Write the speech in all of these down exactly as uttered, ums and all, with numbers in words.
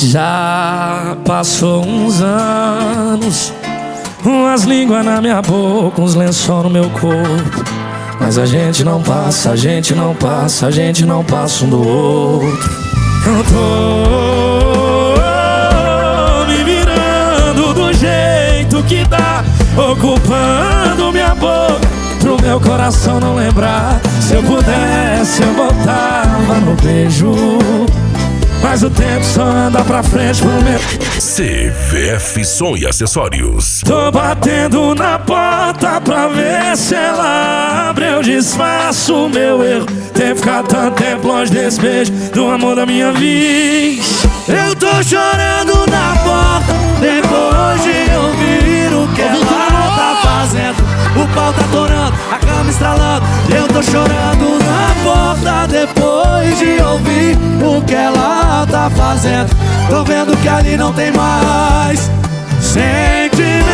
Já passou uns anos, umas línguas na minha boca, uns lençol no meu corpo. Mas a gente não passa, a gente não passa, a gente não passa um do outro. Eu tô me virando do jeito que dá, ocupando minha boca pro meu coração não lembrar. Se eu pudesse eu voltava no beijo, mas o tempo só anda pra frente pro meu. C V F Som e Acessórios. Tô batendo na porta pra ver se ela abre. Eu desfaço o meu erro, ter ficado tanto tempo longe desse beijo, do amor da minha vida. Eu tô chorando na porta depois de ouvir o que ela tá fazendo. O pau tá torando, a cama estralando. Eu tô chorando na porta depois de ouvir o que ela tá fazendo. Tô vendo que ali não tem mais sentimento.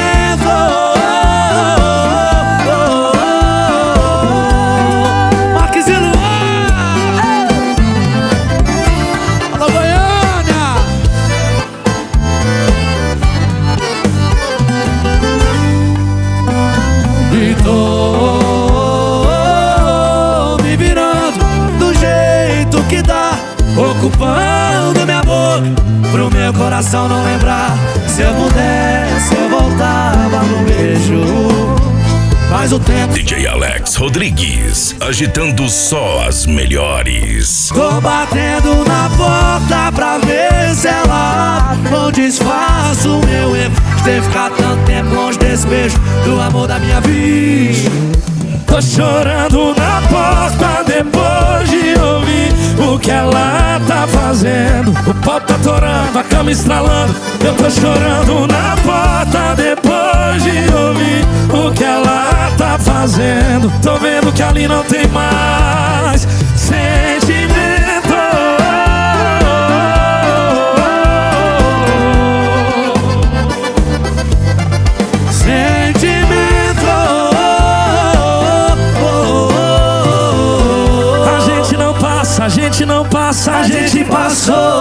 Marques e Luan, alô Goiânia. E tô me virando do jeito que dá, ocupando minha boca pro meu coração não lembrar. Se eu pudesse eu voltava no beijo, mas o tempo. D J Alex Rodrigues, agitando só as melhores. Tô batendo na porta pra ver se ela não desfaço o meu erro de ter ficado tanto tempo longe desse beijo, do amor da minha vida. Tô chorando na porta depois de ouvir o que ela tá fazendo. O pau tá torando, a cama estralando. Eu tô chorando na porta depois de ouvir o que ela tá fazendo. Tô vendo que ali não tem mais sentimento. Sentimento. A gente não passa, a gente não passa, a gente passou.